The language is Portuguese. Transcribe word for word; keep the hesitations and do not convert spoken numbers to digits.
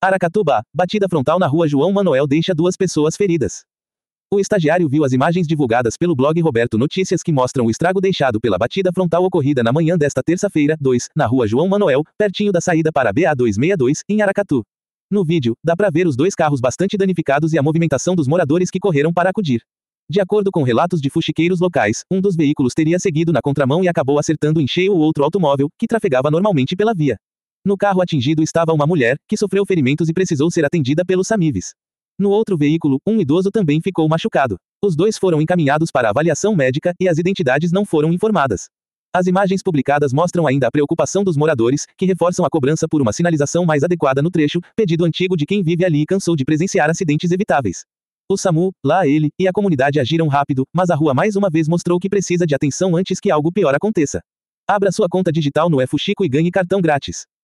Aracatuba, batida frontal na rua João Manoel deixa duas pessoas feridas. O estagiário viu as imagens divulgadas pelo blog Roberto Notícias que mostram o estrago deixado pela batida frontal ocorrida na manhã desta terça-feira, dois, na rua João Manoel, pertinho da saída para a B A duzentos e sessenta e dois, em Aracatu. No vídeo, dá pra ver os dois carros bastante danificados e a movimentação dos moradores que correram para acudir. De acordo com relatos de fuxiqueiros locais, um dos veículos teria seguido na contramão e acabou acertando em cheio o outro automóvel, que trafegava normalmente pela via. No carro atingido estava uma mulher, que sofreu ferimentos e precisou ser atendida pelos SAMIVs. No outro veículo, um idoso também ficou machucado. Os dois foram encaminhados para avaliação médica e as identidades não foram informadas. As imagens publicadas mostram ainda a preocupação dos moradores, que reforçam a cobrança por uma sinalização mais adequada no trecho, pedido antigo de quem vive ali e cansou de presenciar acidentes evitáveis. O SAMU, lá ele, e a comunidade agiram rápido, mas a rua mais uma vez mostrou que precisa de atenção antes que algo pior aconteça. Abra sua conta digital no eFuxico e ganhe cartão grátis.